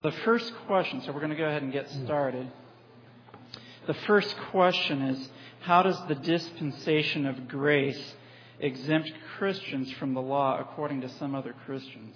The first question, so we're going to go ahead and get started. The first question is, how does the dispensation of grace exempt Christians from the law according to some other Christians?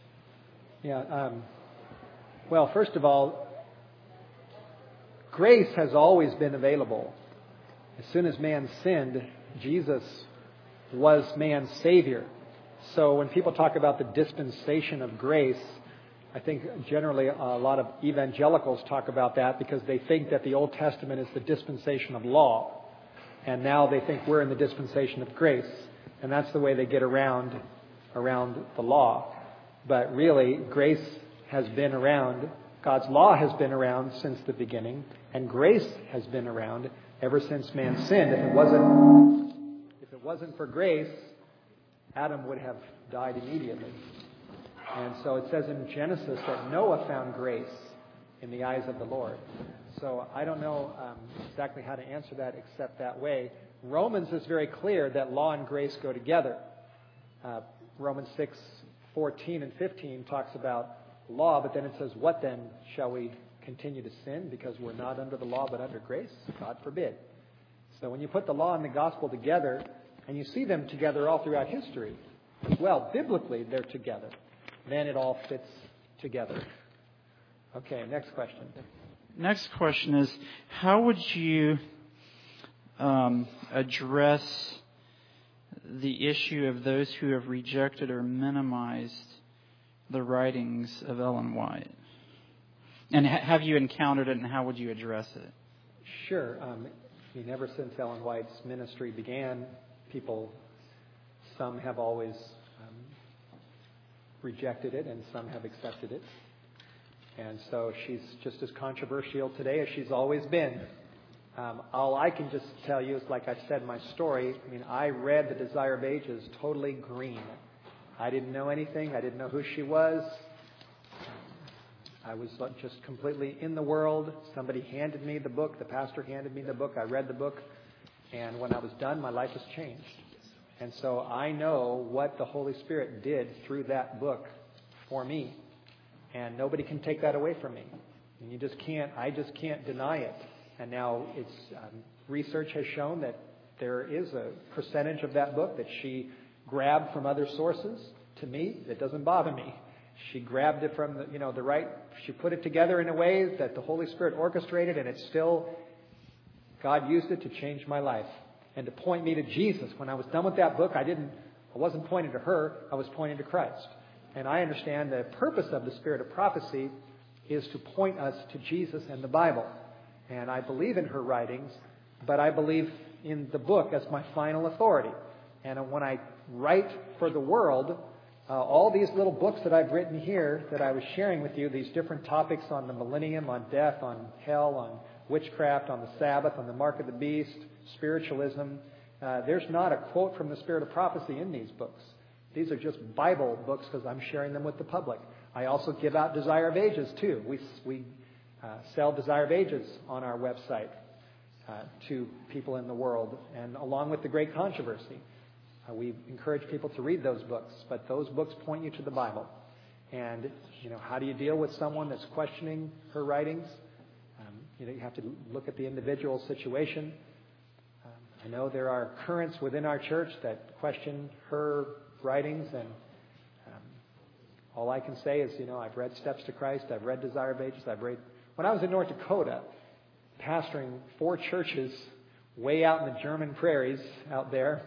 Well, first of all, grace has always been available. As soon as man sinned, Jesus was man's Savior. So when people talk about the dispensation of grace, I think generally a lot of evangelicals talk about that because they think that the Old Testament is the dispensation of law. And now they think we're in the dispensation of grace. And that's the way they get around the law. But really, grace has been around. God's law has been around since the beginning. And grace has been around ever since man sinned. If it wasn't for grace, Adam would have died immediately. And so it says in Genesis that Noah found grace in the eyes of the Lord. So I don't know exactly how to answer that except that way. Romans is very clear that law and grace go together. Romans 6:14 and 15 talks about law, but then it says, what then? Shall we continue to sin because we're not under the law but under grace? God forbid. So when you put the law and the gospel together, and you see them together all throughout history, well, biblically they're together, then it all fits together. Okay, next question. Next question is, how would you address the issue of those who have rejected or minimized the writings of Ellen White? And have you encountered it, and how would you address it? Sure. Ever since Ellen White's ministry began, some have always rejected it, and some have accepted it. And so she's just as controversial today as she's always been. All I can just tell you is, like I said in my story, I read The Desire of Ages totally green. I didn't know anything. I didn't know who she was. I was just completely in the world. Somebody handed me the book. The pastor handed me the book. I read the book. And when I was done, my life has changed. And so I know what the Holy Spirit did through that book for me. And nobody can take that away from me. And I just can't deny it. And now research has shown that there is a percentage of that book that she grabbed from other sources. To me, it doesn't bother me. She grabbed it from she put it together in a way that the Holy Spirit orchestrated, and God used it to change my life and to point me to Jesus. When I was done with that book, I wasn't pointing to her, I was pointing to Christ. And I understand the purpose of the Spirit of prophecy is to point us to Jesus and the Bible. And I believe in her writings, but I believe in the book as my final authority. And when I write for the world, all these little books that I've written here that I was sharing with you, these different topics on the millennium, on death, on hell, on witchcraft, on the Sabbath, on the mark of the beast, spiritualism, there's not a quote from the Spirit of prophecy in these books. These are just Bible books because I'm sharing them with the public. I also give out Desire of Ages too. We sell Desire of Ages on our website to people in the world, and along with The Great Controversy. We encourage people to read those books, but those books point you to the Bible. And, how do you deal with someone that's questioning her writings? You have to look at the individual situation. I know there are currents within our church that question her writings, and all I can say is, I've read Steps to Christ, I've read Desire of Ages, when I was in North Dakota, pastoring 4 churches way out in the German prairies out there,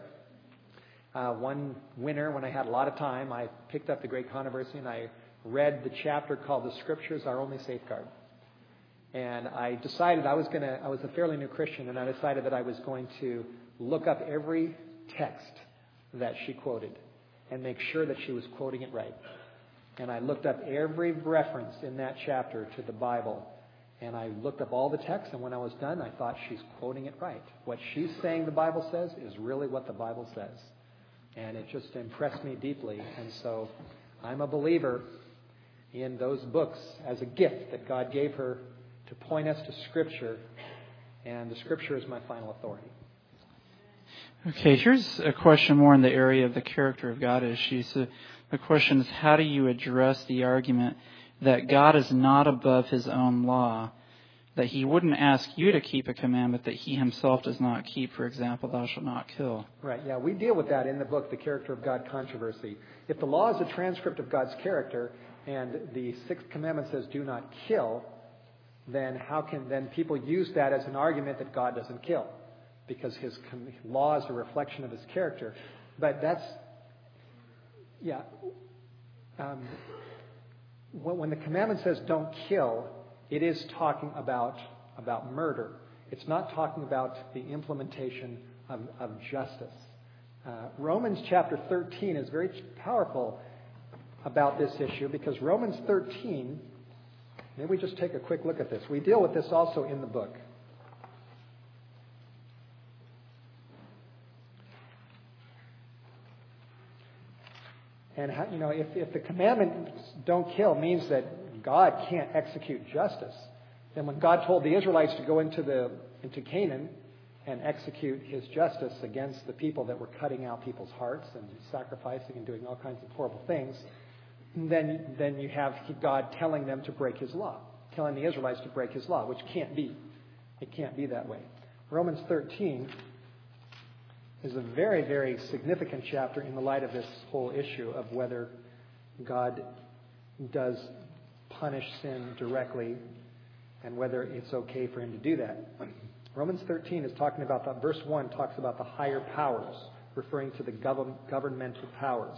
one winter when I had a lot of time, I picked up The Great Controversy and I read the chapter called The Scriptures, Our Only Safeguard. And I decided I was a fairly new Christian, and I decided that I was going to look up every text that she quoted and make sure that she was quoting it right. And I looked up every reference in that chapter to the Bible. And I looked up all the texts, and when I was done, I thought, she's quoting it right. What she's saying the Bible says is really what the Bible says. And it just impressed me deeply. And so I'm a believer in those books as a gift that God gave her to point us to Scripture. And the Scripture is my final authority. Okay, here's a question more in the area of the character of God issues. The question is, how do you address the argument that God is not above his own law, that he wouldn't ask you to keep a commandment that he himself does not keep. For example, thou shalt not kill. Right, yeah, we deal with that in the book, The Character of God Controversy. If the law is a transcript of God's character and the sixth commandment says do not kill, then then people use that as an argument that God doesn't kill because his law is a reflection of his character. But that's, yeah, when the commandment says don't kill, it is talking about murder. It's not talking about the implementation of justice. Romans chapter 13 is very powerful about this issue because Romans 13, maybe we just take a quick look at this. We deal with this also in the book. And if the commandment don't kill means that God can't execute justice, then when God told the Israelites to go into Canaan and execute his justice against the people that were cutting out people's hearts and sacrificing and doing all kinds of horrible things, then you have God telling them to break his law, telling the Israelites to break his law, which can't be. It can't be that way. Romans 13 is a very, very significant chapter in the light of this whole issue of whether God does punish sin directly and whether it's okay for him to do that. Romans 13 is talking about that. Verse 1 talks about the higher powers, referring to the governmental powers.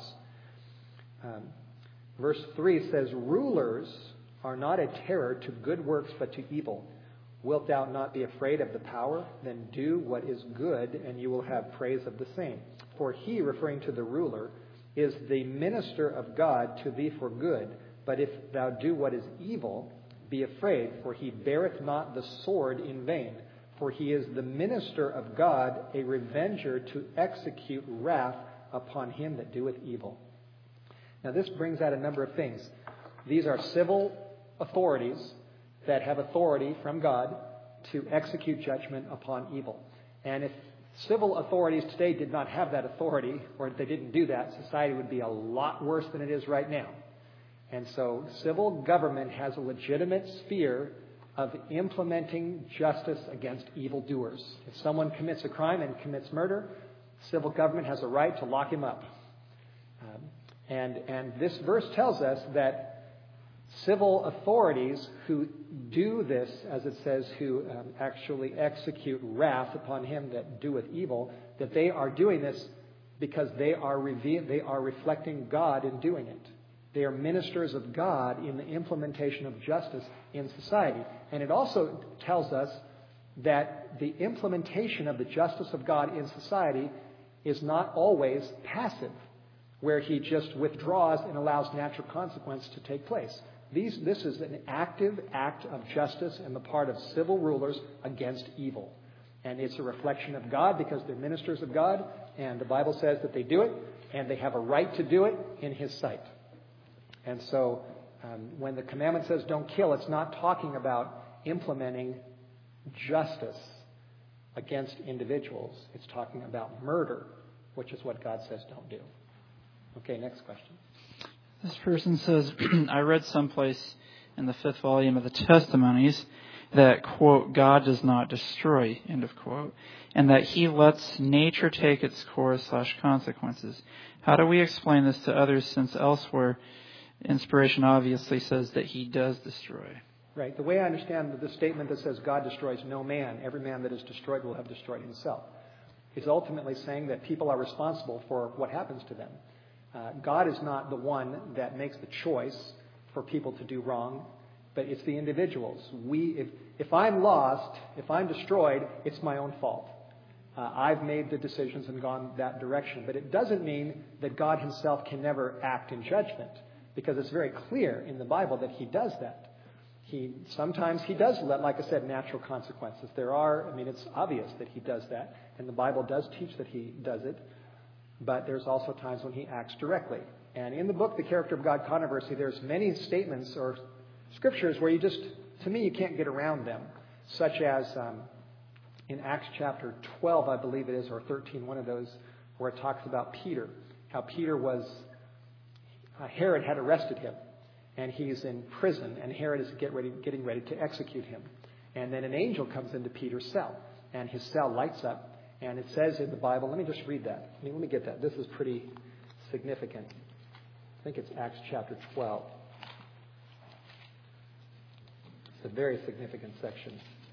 Verse 3 says, rulers are not a terror to good works but to evil. Wilt thou not be afraid of the power? Then do what is good, and you will have praise of the same. For he, referring to the ruler, is the minister of God to thee for good. But if thou do what is evil, be afraid, for he beareth not the sword in vain. For he is the minister of God, a revenger to execute wrath upon him that doeth evil. Now this brings out a number of things. These are civil authorities that have authority from God to execute judgment upon evil. And if civil authorities today did not have that authority, or if they didn't do that, society would be a lot worse than it is right now. And so civil government has a legitimate sphere of implementing justice against evildoers. If someone commits a crime and commits murder, civil government has a right to lock him up. And this verse tells us that civil authorities who do this, as it says, who actually execute wrath upon him that doeth evil, that they are doing this because they are reflecting God in doing it. They are ministers of God in the implementation of justice in society. And it also tells us that the implementation of the justice of God in society is not always passive, where he just withdraws and allows natural consequence to take place. This is an active act of justice on the part of civil rulers against evil. And it's a reflection of God because they're ministers of God, and the Bible says that they do it, and they have a right to do it in his sight. And so when the commandment says don't kill, it's not talking about implementing justice against individuals. It's talking about murder, which is what God says don't do. Okay, next question. This person says, I read someplace in the 5th volume of the Testimonies that, quote, God does not destroy, end of quote, and that he lets nature take its course / consequences. How do we explain this to others, since elsewhere inspiration obviously says that he does destroy? Right. The way I understand the statement that says God destroys no man, every man that is destroyed will have destroyed himself, is ultimately saying that people are responsible for what happens to them. God is not the one that makes the choice for people to do wrong, but it's the individuals. If I'm lost, if I'm destroyed, it's my own fault. I've made the decisions and gone that direction. But it doesn't mean that God himself can never act in judgment, because it's very clear in the Bible that he does that. Sometimes he does let, like I said, natural consequences. It's obvious that he does that, and the Bible does teach that he does it. But there's also times when he acts directly. And in the book, The Character of God Controversy, there's many statements or scriptures where you can't get around them. Such as in Acts chapter 12, I believe it is, or 13, one of those, where it talks about Peter. How Peter Herod had arrested him. and he's in prison, and Herod is getting ready to execute him. And then an angel comes into Peter's cell, and his cell lights up, and it says in the Bible, let me just read that. Let me get that. This is pretty significant. I think it's Acts chapter 12. It's a very significant section.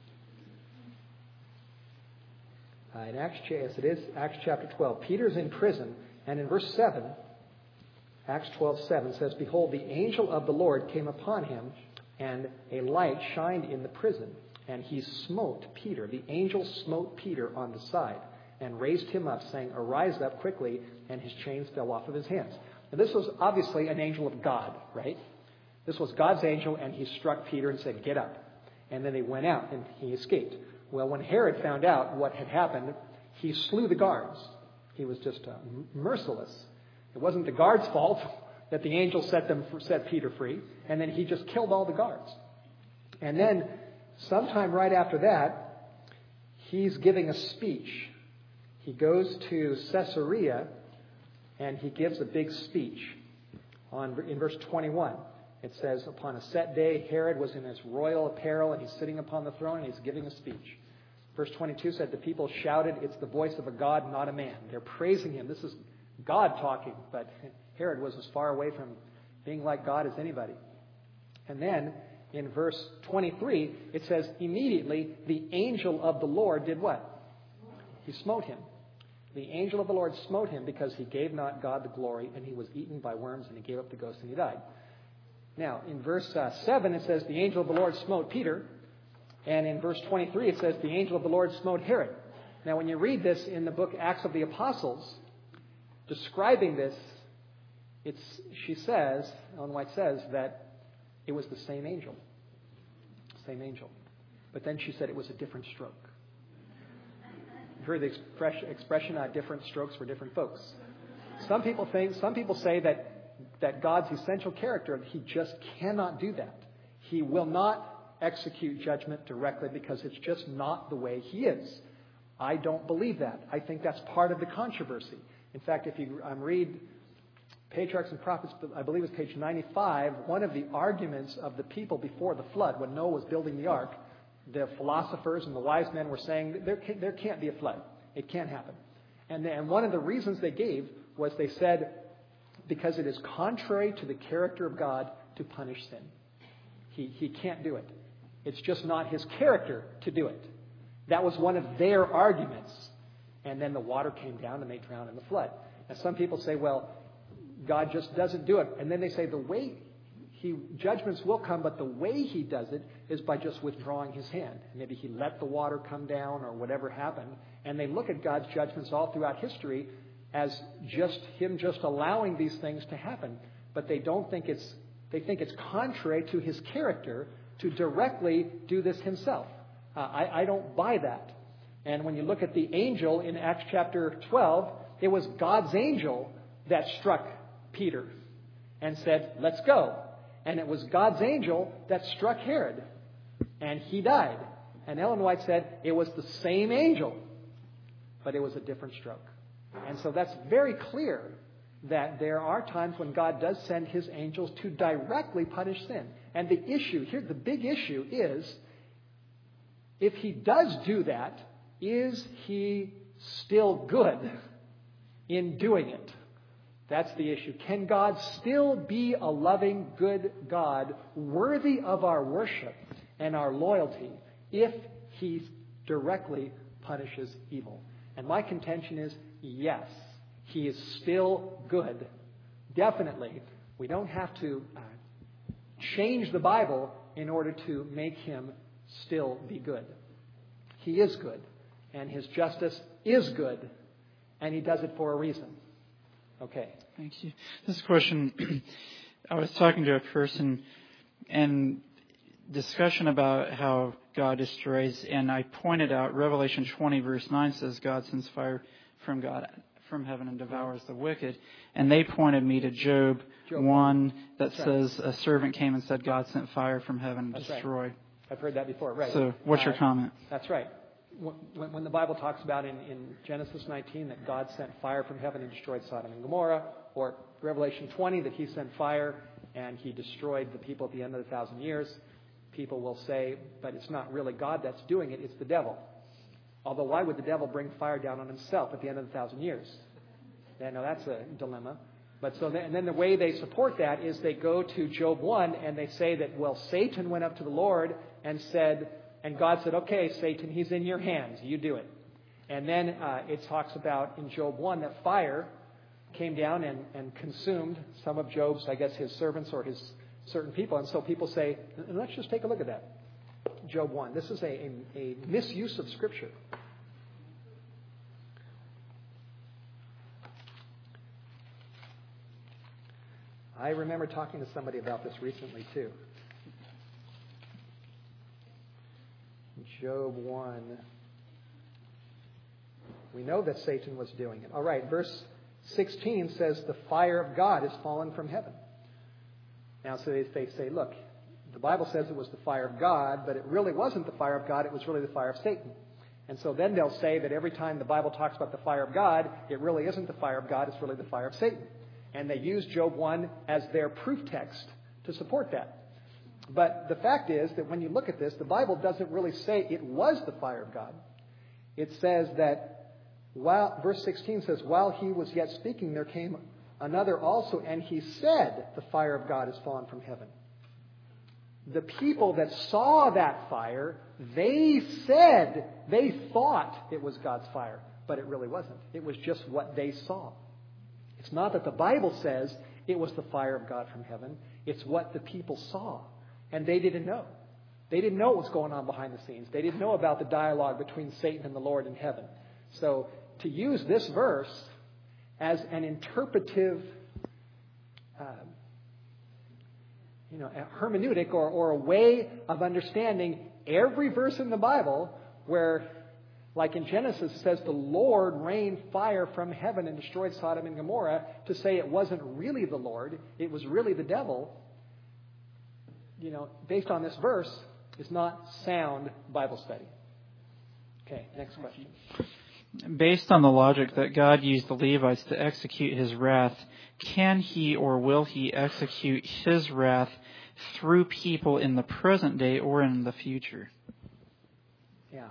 In Acts, yes, it is Acts chapter 12. Peter's in prison, and in verse 7, Acts 12:7 says, "Behold, the angel of the Lord came upon him, and a light shined in the prison, and he smote Peter." The angel smote Peter on the side and raised him up, saying, "Arise up quickly," and his chains fell off of his hands. Now, this was obviously an angel of God, right? This was God's angel, and he struck Peter and said, "Get up." And then they went out, and he escaped. Well, when Herod found out what had happened, he slew the guards. He was just merciless. It wasn't the guards' fault that the angel set Peter free, and then he just killed all the guards. And then, sometime right after that, he's giving a speech. He goes to Caesarea, and he gives a big speech. In verse 21, it says, "Upon a set day, Herod was in his royal apparel, and he's sitting upon the throne, and he's giving a speech." Verse 22 said, "The people shouted, 'It's the voice of a God, not a man.'" They're praising him. This is God talking, but Herod was as far away from being like God as anybody. And then in verse 23, it says, "Immediately the angel of the Lord did what?" He smote him. The angel of the Lord smote him because he gave not God the glory, and he was eaten by worms, and he gave up the ghost, and he died. Now, in verse 7, it says, "The angel of the Lord smote Peter." And in verse 23, it says, "The angel of the Lord smote Herod." Now, when you read this in the book Acts of the Apostles, describing this, she says, Ellen White says, that it was the same angel. Same angel. But then she said it was a different stroke. You've heard the expression, different strokes for different folks. Some people say that God's essential character, he just cannot do that. He will not execute judgment directly because it's just not the way he is. I don't believe that. I think that's part of the controversy. In fact, if you read Patriarchs and Prophets, I believe it's page 95, one of the arguments of the people before the flood, when Noah was building the ark, the philosophers and the wise men were saying there can't be a flood. It can't happen. And one of the reasons they gave was they said, because it is contrary to the character of God to punish sin. He can't do it. It's just not his character to do it. That was one of their arguments. And then the water came down and they drowned in the flood. Now some people say, well, God just doesn't do it. And then they say judgments will come, but the way he does it is by just withdrawing his hand. Maybe he let the water come down or whatever happened. And they look at God's judgments all throughout history as him allowing these things to happen. But they think it's contrary to his character to directly do this himself. I don't buy that. And when you look at the angel in Acts chapter 12, it was God's angel that struck Peter and said, "Let's go." And it was God's angel that struck Herod, and he died. And Ellen White said it was the same angel, but it was a different stroke. And so that's very clear that there are times when God does send his angels to directly punish sin. And the big issue is, if he does do that, is he still good in doing it? That's the issue. Can God still be a loving, good God, worthy of our worship and our loyalty, if he directly punishes evil? And my contention is, yes, he is still good. Definitely. We don't have to change the Bible in order to make him still be good. He is good, and his justice is good, and he does it for a reason. Okay. Thank you. This question, I was talking to a person and discussion about how God destroys, and I pointed out Revelation 20 verse 9 says God sends fire from heaven and devours the wicked. And they pointed me to Job 1 that says a servant came and said God sent fire from heaven and destroyed. Right. I've heard that before, right. So what's your comment? That's right. When the Bible talks about in Genesis 19 that God sent fire from heaven and destroyed Sodom and Gomorrah, or Revelation 20 that he sent fire and he destroyed the people at the end of the 1,000 years, people will say, but it's not really God that's doing it, it's the devil. Although why would the devil bring fire down on himself at the end of the 1,000 years? Yeah, no, that's a dilemma. But and then the way they support that is they go to Job 1 and they say that, well, Satan went up to the Lord and said, and God said, okay, Satan, he's in your hands. You do it. And then it talks about in Job 1 that fire came down and consumed some of Job's, I guess, his servants or his certain people. And so people say, let's just take a look at that. Job 1. This is a misuse of Scripture. I remember talking to somebody about this recently, too. Job 1. We know that Satan was doing it. All right, verse 16 says, the fire of God is fallen from heaven. Now, so they say, look, the Bible says it was the fire of God, but it really wasn't the fire of God, it was really the fire of Satan. And so then they'll say that every time the Bible talks about the fire of God, it really isn't the fire of God, it's really the fire of Satan. And they use Job 1 as their proof text to support that. But the fact is that when you look at this, the Bible doesn't really say it was the fire of God. It says that, verse 16 says, while he was yet speaking, there came another also, and he said, the fire of God is fallen from heaven. The people that saw that fire, they said, they thought it was God's fire, but it really wasn't. It was just what they saw. It's not that the Bible says it was the fire of God from heaven. It's what the people saw. And they didn't know. They didn't know what was going on behind the scenes. They didn't know about the dialogue between Satan and the Lord in heaven. So to use this verse as an interpretive a hermeneutic or a way of understanding every verse in the Bible where, like in Genesis, it says the Lord rained fire from heaven and destroyed Sodom and Gomorrah, to say it wasn't really the Lord, it was really the devil, based on this verse, is not sound Bible study. Okay, next question. Based on the logic that God used the Levites to execute his wrath, can he or will he execute his wrath through people in the present day or in the future? Yeah.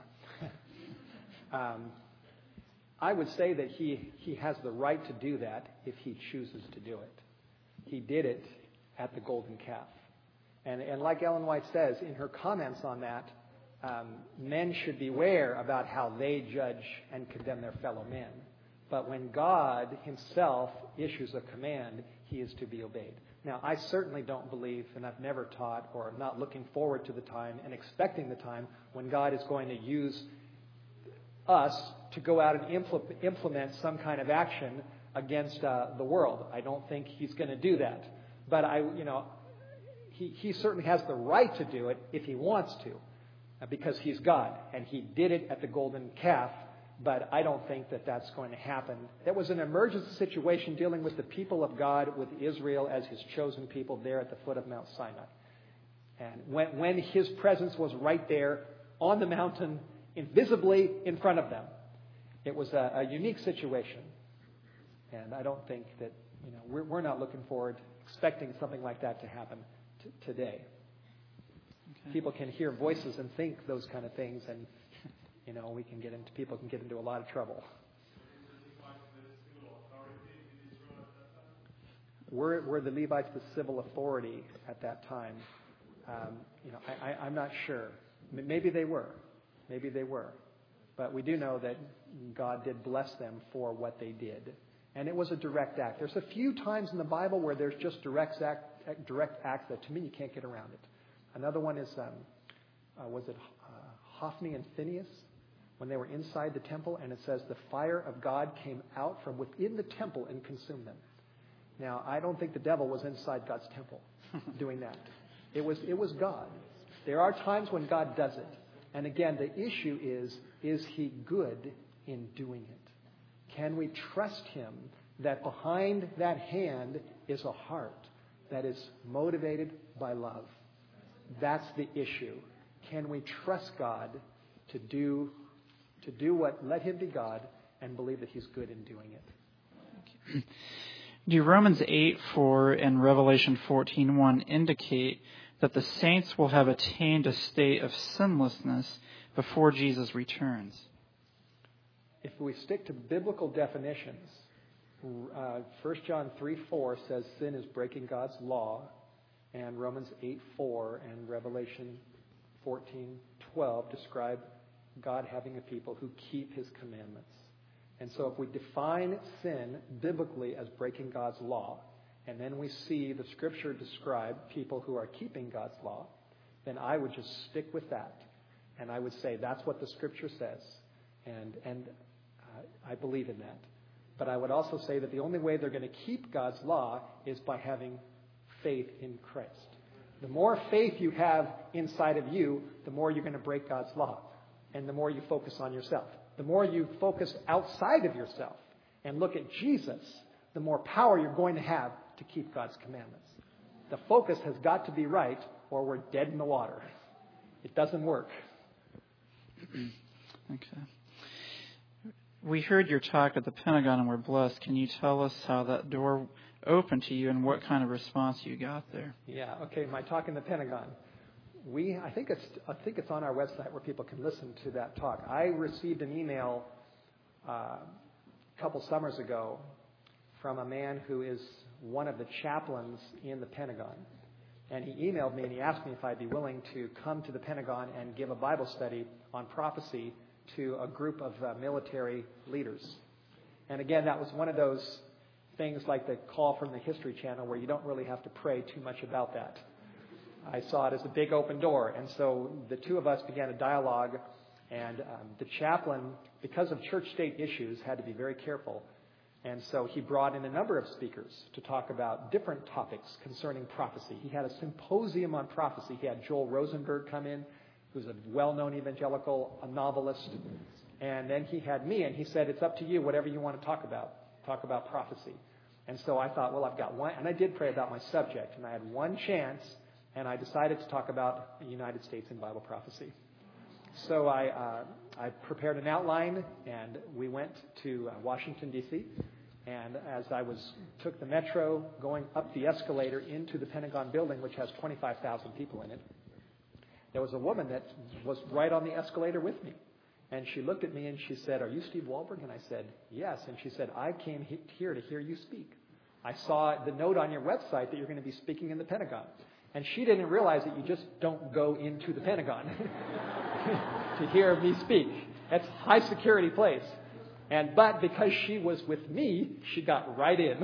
I would say that he has the right to do that if he chooses to do it. He did it at the golden calf. And like Ellen White says in her comments on that, men should beware about how they judge and condemn their fellow men. But when God himself issues a command, he is to be obeyed. Now, I certainly don't believe, and I've never taught, or I'm not looking forward to the time and expecting the time when God is going to use us to go out and implement some kind of action against the world. I don't think he's going to do that. But he certainly has the right to do it if he wants to, because he's God, and he did it at the golden calf. But I don't think that that's going to happen. That was an emergency situation dealing with the people of God, with Israel as his chosen people there at the foot of Mount Sinai. And when his presence was right there on the mountain, invisibly in front of them, it was a unique situation. And I don't think that, we're not looking forward, expecting something like that to happen today. Okay. People can hear voices and think those kind of things, and people can get into a lot of trouble. Were the Levites the civil authority at that time? I'm not sure. Maybe they were. But we do know that God did bless them for what they did. And it was a direct act. There's a few times in the Bible where there's just direct acts that, to me, you can't get around it. Another one is, Hophni and Phinehas, when they were inside the temple, and it says the fire of God came out from within the temple and consumed them. Now, I don't think the devil was inside God's temple doing that. It was God. There are times when God does it. And again, the issue is he good in doing it? Can we trust him that behind that hand is a heart that is motivated by love? That's the issue. Can we trust God to do what, let him be God, and believe that he's good in doing it? Do Romans 8:4 and Revelation 14:1 indicate that the saints will have attained a state of sinlessness before Jesus returns? If we stick to biblical definitions, 1 John 3:4 says sin is breaking God's law, and Romans 8:4 and Revelation 14:12 describe God having a people who keep His commandments. And so if we define sin biblically as breaking God's law, and then we see the Scripture describe people who are keeping God's law, then I would just stick with that. And I would say that's what the Scripture says. And I believe in that. But I would also say that the only way they're going to keep God's law is by having faith in Christ. The more faith you have inside of you, the more you're going to break God's law. And the more you focus on yourself. The more you focus outside of yourself and look at Jesus, the more power you're going to have to keep God's commandments. The focus has got to be right, or we're dead in the water. It doesn't work. Okay. We heard your talk at the Pentagon and we're blessed. Can you tell us how that door opened to you and what kind of response you got there? Yeah, okay, my talk in the Pentagon. I think it's on our website where people can listen to that talk. I received an email a couple summers ago from a man who is one of the chaplains in the Pentagon. And he emailed me and he asked me if I'd be willing to come to the Pentagon and give a Bible study on prophecy to a group of military leaders. And again, that was one of those things like the call from the History Channel where you don't really have to pray too much about that. I saw it as a big open door. And so the two of us began a dialogue, and the chaplain, because of church-state issues, had to be very careful. And so he brought in a number of speakers to talk about different topics concerning prophecy. He had a symposium on prophecy. He had Joel Rosenberg come in, who's a well-known evangelical, a novelist. And then he had me, and he said, it's up to you, whatever you want to talk about prophecy. And so I thought, well, I've got one, and I did pray about my subject, and I had one chance, and I decided to talk about the United States in Bible prophecy. So I prepared an outline, and we went to Washington, D.C., and as I took the metro going up the escalator into the Pentagon building, which has 25,000 people in it, there was a woman that was right on the escalator with me. And she looked at me and she said, "Are you Steve Wohlberg?" And I said, "Yes." And she said, "I came here to hear you speak. I saw the note on your website that you're going to be speaking in the Pentagon." And she didn't realize that you just don't go into the Pentagon to hear me speak. That's a high security place. But because she was with me, she got right in.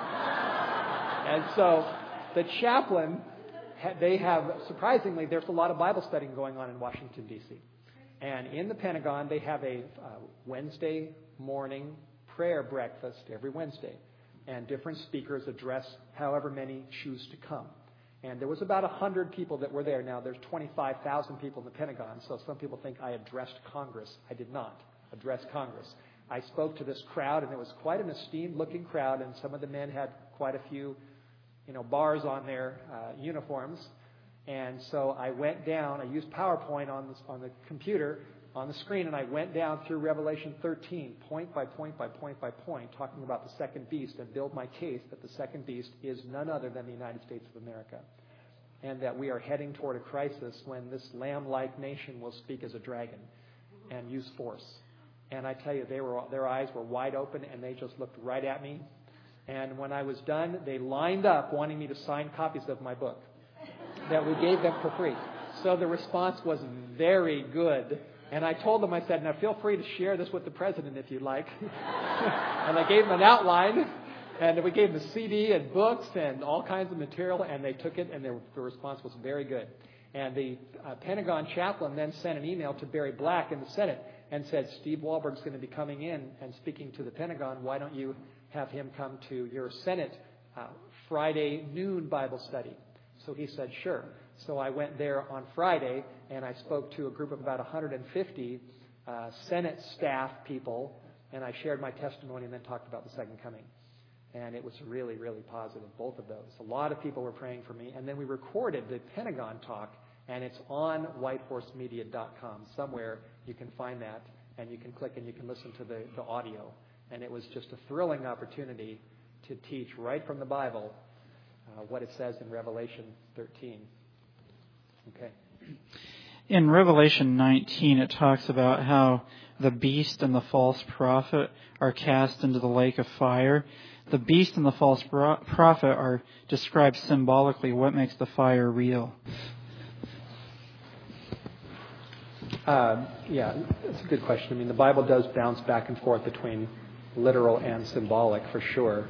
And so the chaplain, surprisingly, there's a lot of Bible studying going on in Washington, D.C. And in the Pentagon, they have a Wednesday morning prayer breakfast every Wednesday. And different speakers address however many choose to come. And there was about 100 people that were there. Now, there's 25,000 people in the Pentagon, so some people think I addressed Congress. I did not address Congress. I spoke to this crowd, and it was quite an esteemed-looking crowd, and some of the men had quite a few, bars on their uniforms. And so I went down. I used PowerPoint on the computer, on the screen, and I went down through Revelation 13, point by point by point by point, talking about the second beast and build my case that the second beast is none other than the United States of America. And that we are heading toward a crisis when this lamb-like nation will speak as a dragon and use force. And I tell you, their eyes were wide open, and they just looked right at me. And when I was done, they lined up wanting me to sign copies of my book that we gave them for free. So the response was very good. And I told them, I said, now feel free to share this with the president if you'd like. And I gave them an outline, and we gave them a CD and books and all kinds of material, and they took it, and the response was very good. And the Pentagon chaplain then sent an email to Barry Black in the Senate and said, Steve Wohlberg's going to be coming in and speaking to the Pentagon. Why don't you have him come to your Senate Friday noon Bible study? So he said, sure. So I went there on Friday, and I spoke to a group of about 150 Senate staff people, and I shared my testimony and then talked about the second coming. And it was really, really positive, both of those. A lot of people were praying for me. And then we recorded the Pentagon talk, and it's on whitehorsemedia.com. Somewhere you can find that, and you can click and you can listen to the audio. And it was just a thrilling opportunity to teach right from the Bible what it says in Revelation 13. Okay. In Revelation 19, it talks about how the beast and the false prophet are cast into the lake of fire. The beast and the false prophet are described symbolically. What makes the fire real? Yeah, that's a good question. I mean, the Bible does bounce back and forth between literal and symbolic, for sure.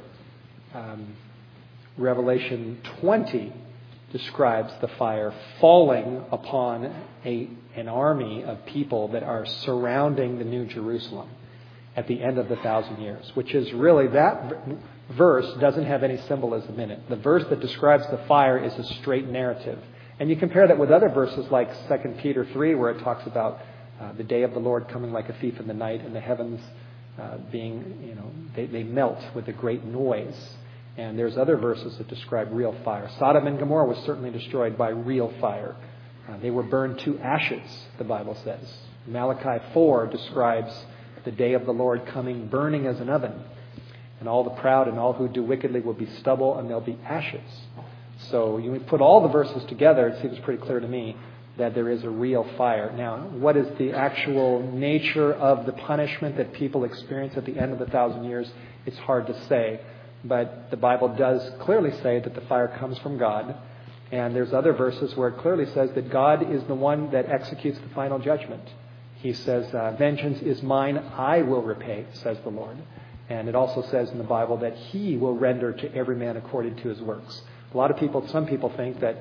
Revelation 20 describes the fire falling upon an army of people that are surrounding the New Jerusalem at the end of the 1,000 years, which is really, that verse doesn't have any symbolism in it. The verse that describes the fire is a straight narrative. And you compare that with other verses like 2 Peter 3, where it talks about the day of the Lord coming like a thief in the night, and the heavens being, they melt with a great noise. And there's other verses that describe real fire. Sodom and Gomorrah was certainly destroyed by real fire. They were burned to ashes, the Bible says. Malachi 4 describes the day of the Lord coming burning as an oven. And all the proud and all who do wickedly will be stubble, and they'll be ashes. So you put all the verses together, it seems pretty clear to me that there is a real fire. Now, what is the actual nature of the punishment that people experience at the end of the 1,000 years? It's hard to say. But the Bible does clearly say that the fire comes from God. And there's other verses where it clearly says that God is the one that executes the final judgment. He says, vengeance is mine, I will repay, says the Lord. And it also says in the Bible that He will render to every man according to his works. Some people think that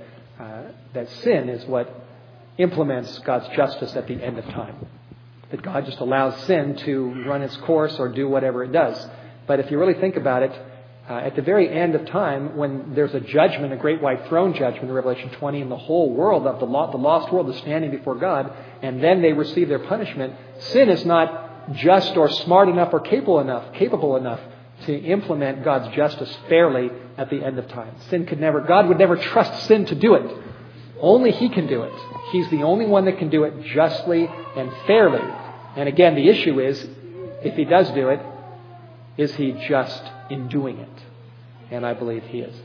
sin is what implements God's justice at the end of time. That God just allows sin to run its course or do whatever it does. But if you really think about it, at the very end of time, when there's a judgment, a great white throne judgment in Revelation 20, and the whole world of the lost world is standing before God, and then they receive their punishment, sin is not just or smart enough or capable enough to implement God's justice fairly at the end of time. God would never trust sin to do it. Only He can do it. He's the only one that can do it justly and fairly. And again, the issue is, if He does do it, is He just in doing it? And I believe He is.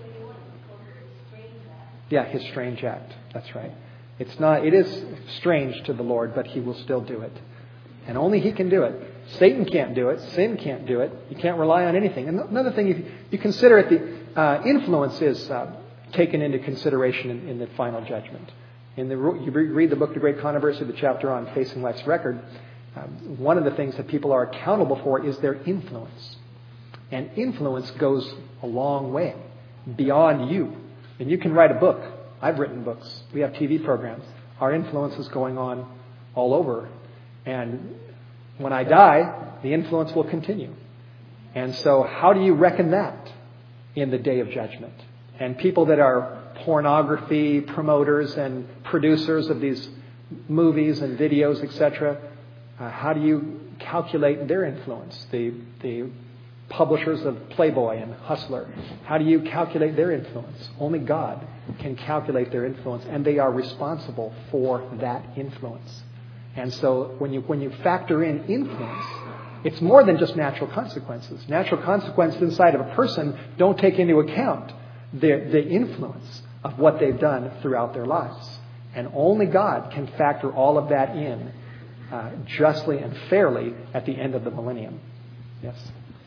Yeah, His strange act. That's right. It is strange to the Lord, but He will still do it. And only He can do it. Satan can't do it. Sin can't do it. You can't rely on anything. And another thing, if you consider it, the influence is taken into consideration in the final judgment. You read the book, The Great Controversy, the chapter on Facing Life's Record. One of the things that people are accountable for is their influence. And influence goes a long way beyond you. And you can write a book. I've written books. We have TV programs. Our influence is going on all over. And when I die, the influence will continue. And so how do you reckon that in the day of judgment? And people that are pornography promoters and producers of these movies and videos, etc., how do you calculate their influence? The publishers of Playboy and Hustler, how do you calculate their influence? Only God can calculate their influence, and they are responsible for that influence. And so when you factor in influence, it's more than just natural consequences. Natural consequences inside of a person don't take into account the influence of what they've done throughout their lives. And only God can factor all of that in justly and fairly at the end of the millennium. Yes?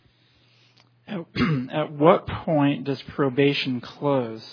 At what point does probation close?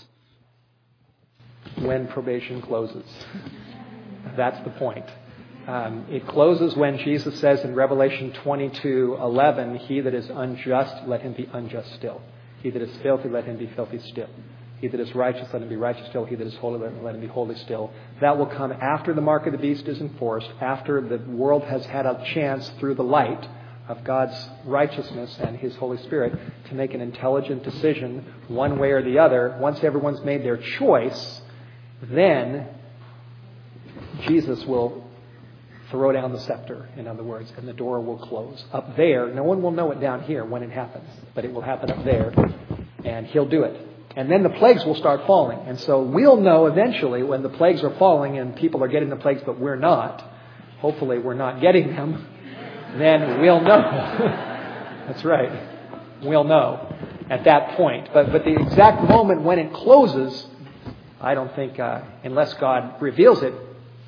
When probation closes. That's the point. It closes when Jesus says in Revelation 22:11, "He that is unjust, let him be unjust still. He that is filthy, let him be filthy still. He that is righteous, let him be righteous still. He that is holy, let him be holy still." That will come after the mark of the beast is enforced, after the world has had a chance through the light of God's righteousness and His Holy Spirit to make an intelligent decision one way or the other. Once everyone's made their choice, then Jesus will throw down the scepter, in other words, and the door will close. Up there, no one will know it down here when it happens, but it will happen up there, and He'll do it. And then the plagues will start falling. And so we'll know eventually when the plagues are falling and people are getting the plagues, but we're not. Hopefully we're not getting them. Then we'll know. That's right. We'll know. at that point. But the exact moment when it closes, I don't think, unless God reveals it,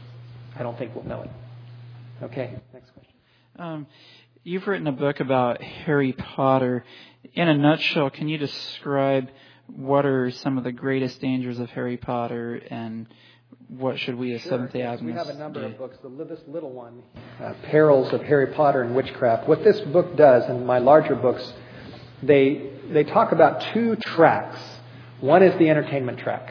I don't think we'll know it. Okay, next question. You've written a book about Harry Potter. In a nutshell, can you describe what are some of the greatest dangers of Harry Potter and what should we as Seventh-day Adventists do? We have a number of books. This little one, Perils of Harry Potter and Witchcraft. What this book does, and my larger books, they talk about two tracks. One is the entertainment track.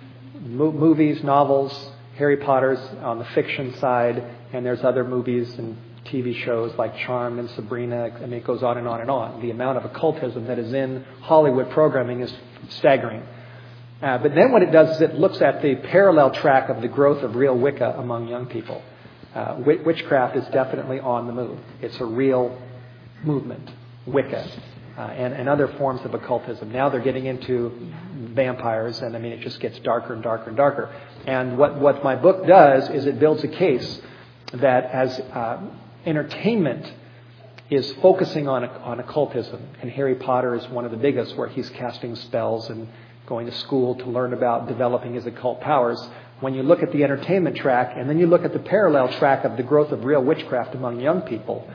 Movies, novels, Harry Potter's on the fiction side, and there's other movies and TV shows like Charmed and Sabrina. I mean, it goes on and on and on. The amount of occultism that is in Hollywood programming is staggering. But then what it does is it looks at the parallel track of the growth of real Wicca among young people. Witchcraft is definitely on the move. It's a real movement, Wicca, and other forms of occultism. Now they're getting into vampires, and I mean, it just gets darker and darker and darker. And what my book does is it builds a case that as entertainment is focusing on occultism, and Harry Potter is one of the biggest, where he's casting spells and going to school to learn about developing his occult powers. When you look at the entertainment track, and then you look at the parallel track of the growth of real witchcraft among young people,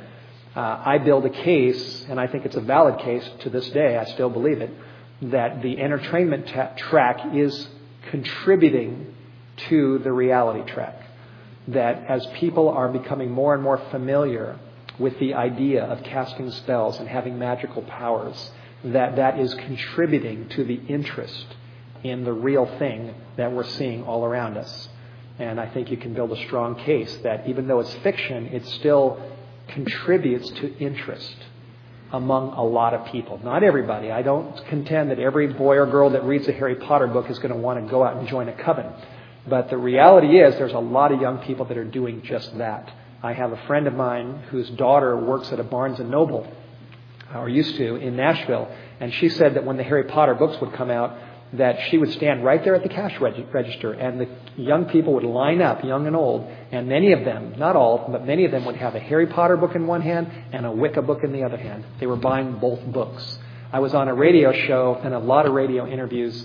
I build a case, and I think it's a valid case to this day, I still believe it, that the entertainment track is contributing to the reality track. That as people are becoming more and more familiar with the idea of casting spells and having magical powers, that is contributing to the interest in the real thing that we're seeing all around us. And I think you can build a strong case that even though it's fiction, it still contributes to interest among a lot of people. Not everybody. I don't contend that every boy or girl that reads a Harry Potter book is going to want to go out and join a coven. But the reality is there's a lot of young people that are doing just that. I have a friend of mine whose daughter works at a Barnes & Noble, or used to, in Nashville, and she said that when the Harry Potter books would come out, that she would stand right there at the cash register, and the young people would line up, young and old, and many of them, not all of them, but many of them would have a Harry Potter book in one hand and a Wicca book in the other hand. They were buying both books. I was on a radio show and a lot of radio interviews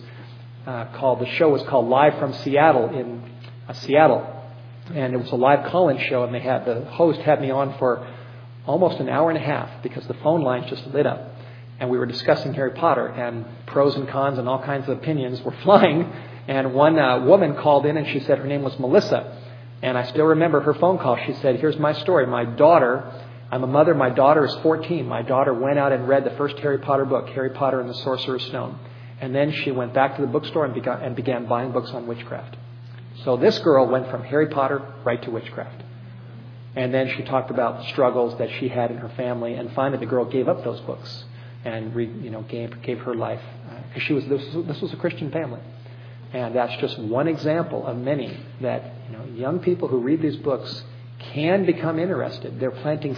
the show was called Live from Seattle in Seattle, and it was a live call-in show, and the host had me on for almost an hour and a half because the phone lines just lit up. And we were discussing Harry Potter, and pros and cons and all kinds of opinions were flying. And one woman called in, and she said her name was Melissa. And I still remember her phone call. She said, "Here's my story. My daughter, I'm a mother. My daughter is 14. My daughter went out and read the first Harry Potter book, Harry Potter and the Sorcerer's Stone. And then she went back to the bookstore and began buying books on witchcraft." So this girl went from Harry Potter right to witchcraft. And then she talked about struggles that she had in her family. And finally, the girl gave up those books and gave her life, because this was a Christian family. And that's just one example of many that young people who read these books can become interested. They're planting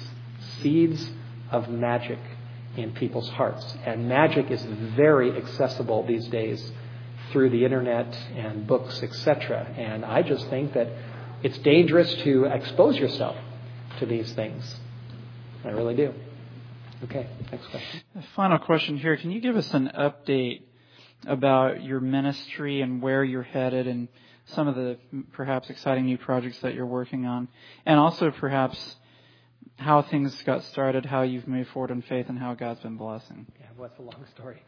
seeds of magic in people's hearts. And magic is very accessible these days through the internet and books, etc. And I just think that it's dangerous to expose yourself to these things. I really do. Okay, next question. The final question here. Can you give us an update about your ministry and where you're headed and some of the perhaps exciting new projects that you're working on? And also perhaps how things got started, how you've moved forward in faith, and how God's been blessing. Yeah, well, it's a long story.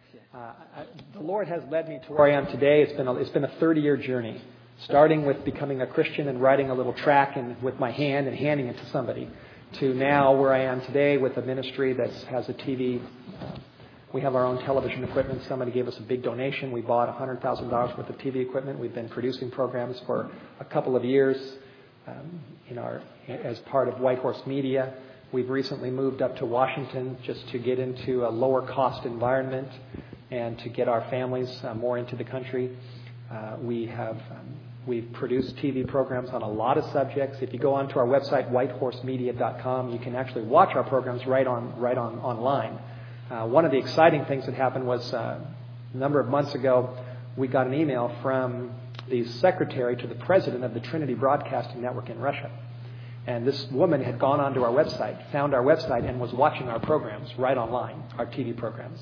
The Lord has led me to where I am today. It's been a 30-year journey, starting with becoming a Christian and writing a little tract with my hand and handing it to somebody, to now where I am today with a ministry that has a TV. We have our own television equipment. Somebody gave us a big donation. We bought $100,000 worth of TV equipment. We've been producing programs for a couple of years as part of White Horse Media. We've recently moved up to Washington just to get into a lower cost environment and to get our families more into the country. We've produced TV programs on a lot of subjects. If you go onto our website, whitehorsemedia.com, you can actually watch our programs right online. One of the exciting things that happened was a number of months ago, we got an email from the secretary to the president of the Trinity Broadcasting Network in Russia. And this woman had gone onto our website, found our website, and was watching our programs right online, our TV programs.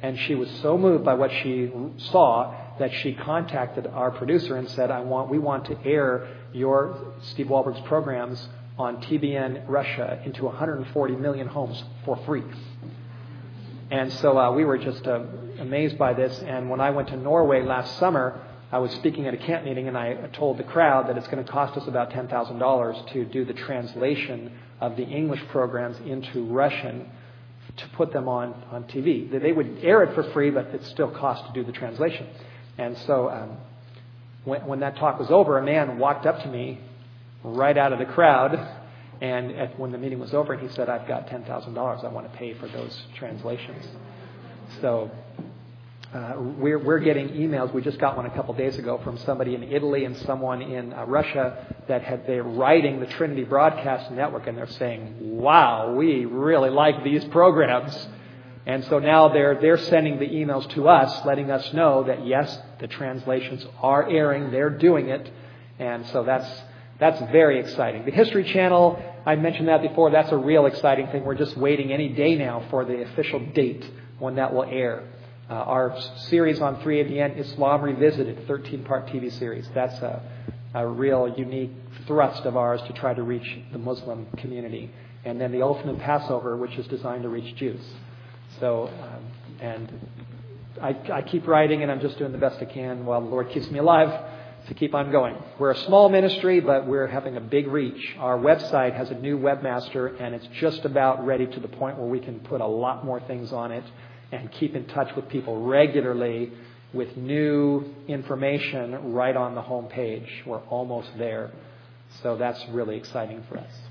And she was so moved by what she saw that she contacted our producer and said, we want to air your Steve Wahlberg's programs on TBN Russia into 140 million homes for free. And so we were just amazed by this. And when I went to Norway last summer, I was speaking at a camp meeting, and I told the crowd that it's going to cost us about $10,000 to do the translation of the English programs into Russian to put them on TV. They would air it for free, but it still cost to do the translation. And so when that talk was over, a man walked up to me right out of the crowd, and when the meeting was over, he said, "I've got $10,000 I want to pay for those translations." So we're getting emails. We just got one a couple days ago from somebody in Italy and someone in Russia they're writing the Trinity Broadcast Network, and they're saying, "Wow, we really like these programs." And so now they're sending the emails to us, letting us know that yes, the translations are airing, they're doing it, and so that's very exciting. The History Channel, I mentioned that before. That's a real exciting thing. We're just waiting any day now for the official date when that will air. Our series on 3ABN, Islam Revisited, 13-part TV series. That's a real unique thrust of ours to try to reach the Muslim community. And then the Ultimate Passover, which is designed to reach Jews. So, and I keep writing, and I'm just doing the best I can while the Lord keeps me alive to keep on going. We're a small ministry, but we're having a big reach. Our website has a new webmaster, and it's just about ready to the point where we can put a lot more things on it and keep in touch with people regularly with new information right on the home page. We're almost there. So that's really exciting for us.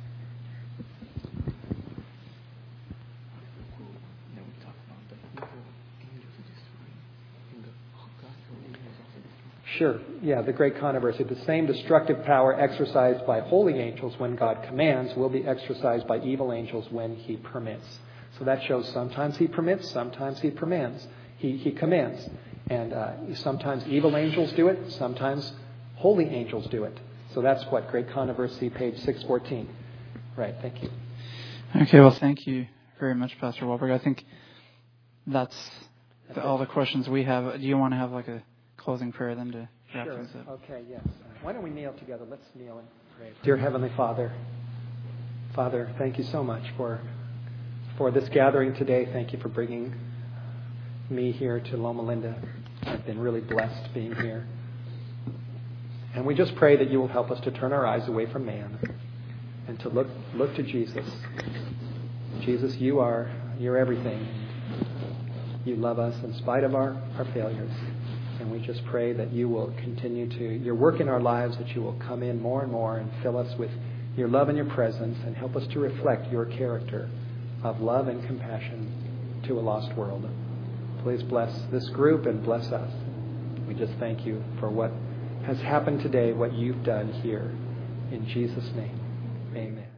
Sure. Yeah, the great controversy. The same destructive power exercised by holy angels when God commands will be exercised by evil angels when He permits. So that shows sometimes He permits, sometimes He commands. He commands. And sometimes evil angels do it, sometimes holy angels do it. So that's what Great Controversy, page 614. Right, thank you. Okay, well, thank you very much, Pastor Wahlberg. I think that's all the questions we have. Do you want to have like a closing prayer then to wrap things up? Okay, yes. Why don't we kneel together? Let's kneel and pray. Dear Heavenly Father, thank you so much for this gathering today. Thank you for bringing me here to Loma Linda. I've been really blessed being here. And we just pray that you will help us to turn our eyes away from man and to look to Jesus. Jesus, you're everything. You love us in spite of our failures. And we just pray that you will continue your work in our lives, that you will come in more and more and fill us with your love and your presence and help us to reflect your character of love and compassion to a lost world. Please bless this group and bless us. We just thank you for what has happened today, what you've done here. In Jesus' name, amen.